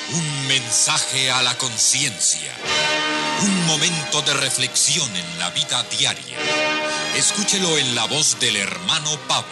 Un mensaje a la conciencia. Un momento de reflexión en la vida diaria. Escúchelo en la voz del hermano Pablo.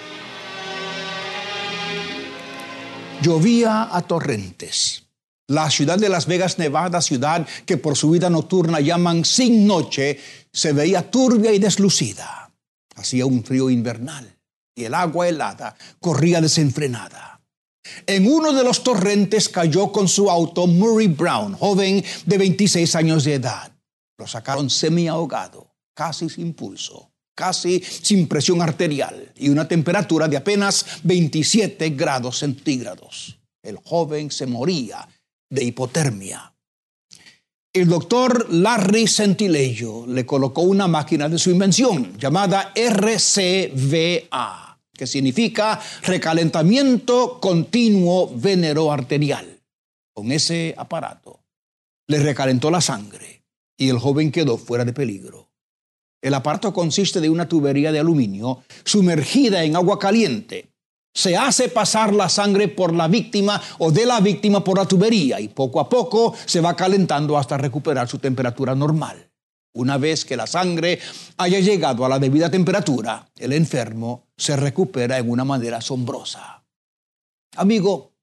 Llovía a torrentes. La ciudad de Las Vegas, Nevada, ciudad que por su vida nocturna llaman sin noche, se veía turbia y deslucida. Hacía un frío invernal y el agua helada corría desenfrenada. En uno de los torrentes cayó con su auto Murray Brown, joven de 26 años de edad. Lo sacaron semi-ahogado, casi sin pulso, casi sin presión arterial y una temperatura de apenas 27 grados centígrados. El joven se moría de hipotermia. El doctor Larry Sentileyo le colocó una máquina de su invención llamada RCVA, que significa recalentamiento continuo venero arterial. Con ese aparato le recalentó la sangre y el joven quedó fuera de peligro. El aparato consiste de una tubería de aluminio sumergida en agua caliente. Se hace pasar la sangre por la víctima o de la víctima por la tubería y poco a poco se va calentando hasta recuperar su temperatura normal. Una vez que la sangre haya llegado a la debida temperatura, el enfermo se recupera en una manera asombrosa. Amigo,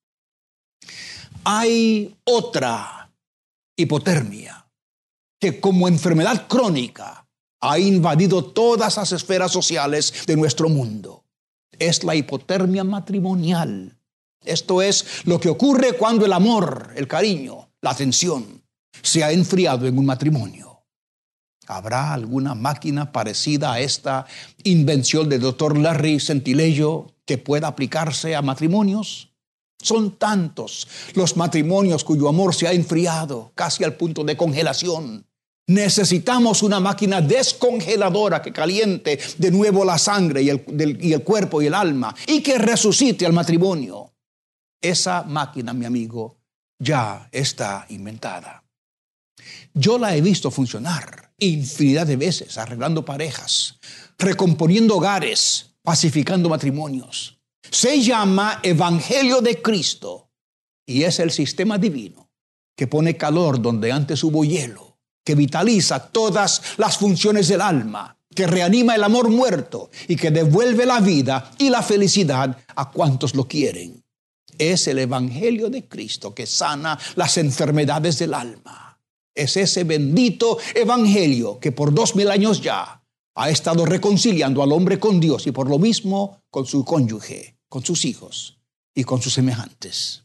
hay otra hipotermia que como enfermedad crónica ha invadido todas las esferas sociales de nuestro mundo. Es la hipotermia matrimonial. Esto es lo que ocurre cuando el amor, el cariño, la atención se ha enfriado en un matrimonio. ¿Habrá alguna máquina parecida a esta invención del doctor Larry Sentileyo que pueda aplicarse a matrimonios? Son tantos los matrimonios cuyo amor se ha enfriado casi al punto de congelación. Necesitamos una máquina descongeladora que caliente de nuevo la sangre y el cuerpo y el alma y que resucite al matrimonio. Esa máquina, mi amigo, ya está inventada. Yo la he visto funcionar infinidad de veces, arreglando parejas, recomponiendo hogares, pacificando matrimonios. Se llama Evangelio de Cristo y es el sistema divino que pone calor donde antes hubo hielo, que vitaliza todas las funciones del alma, que reanima el amor muerto y que devuelve la vida y la felicidad a cuantos lo quieren. Es el Evangelio de Cristo que sana las enfermedades del alma. Es ese bendito evangelio que por 2000 años ya ha estado reconciliando al hombre con Dios y por lo mismo con su cónyuge, con sus hijos y con sus semejantes.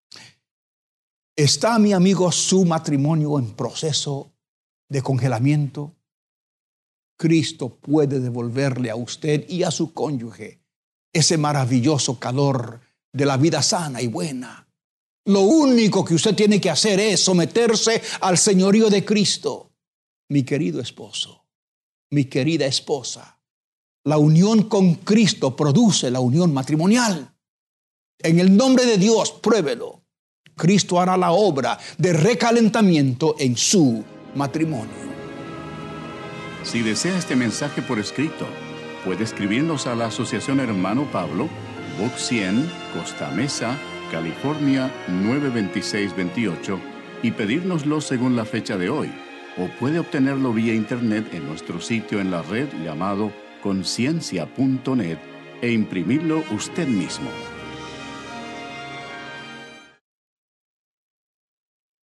¿Está, mi amigo, su matrimonio en proceso de congelamiento? Cristo puede devolverle a usted y a su cónyuge ese maravilloso calor de la vida sana y buena. Lo único que usted tiene que hacer es someterse al señorío de Cristo. Mi querido esposo, mi querida esposa, la unión con Cristo produce la unión matrimonial. En el nombre de Dios, pruébelo. Cristo hará la obra de recalentamiento en su matrimonio. Si desea este mensaje por escrito, puede escribirnos a la Asociación Hermano Pablo, Box 100, Costa Mesa, California 92628 y pedírnoslo según la fecha de hoy, o puede obtenerlo vía internet en nuestro sitio en la red llamado conciencia.net e imprimirlo usted mismo.